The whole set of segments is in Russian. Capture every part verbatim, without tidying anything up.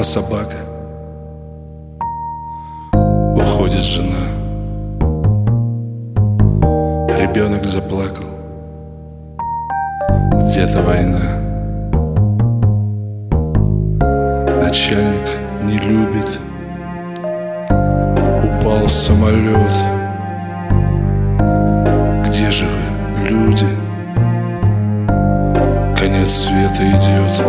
собака, уходит жена, ребенок заплакал, где-то война. Начальник не любит, упал самолет. Где же вы, люди? Конец света идет.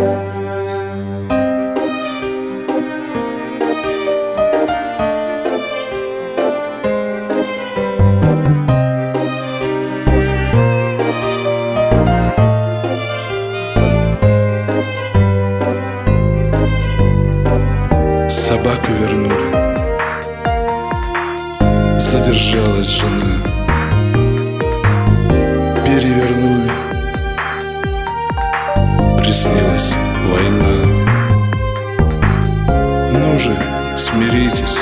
Собаку вернули, задержалась жена. Перевернули, приснилась война. Ну же, смиритесь,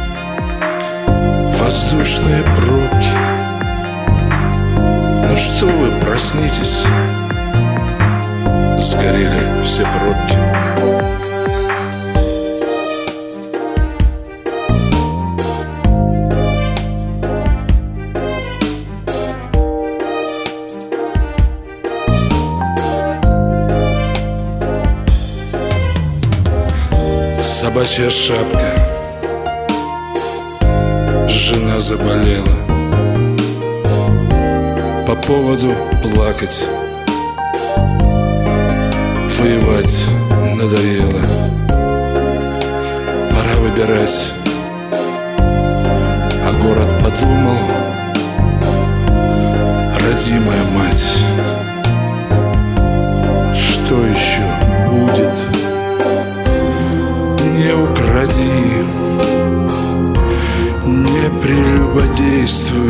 воздушные пробки. Ну что вы, проснитесь, сгорели все пробки. Собачья шапка, жена заболела, по поводу плакать, воевать надоело. Пора выбирать, а город подумал: родимая мать, что еще будет? Не укради, не прелюбодействуй,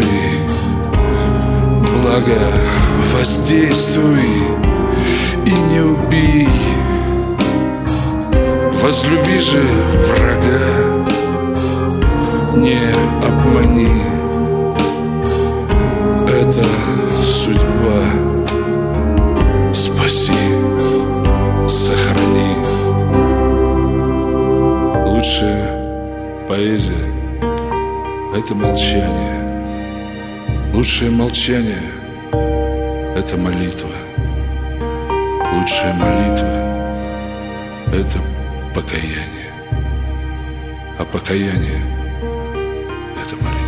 благо воздействуй и не убей. Возлюби же врага, не обмани, это судьба. Спаси, сохрани. Лучшая поэзия — это молчание. Лучшее молчание — это молитва. Лучшая молитва — это покаяние. А покаяние — это молитва.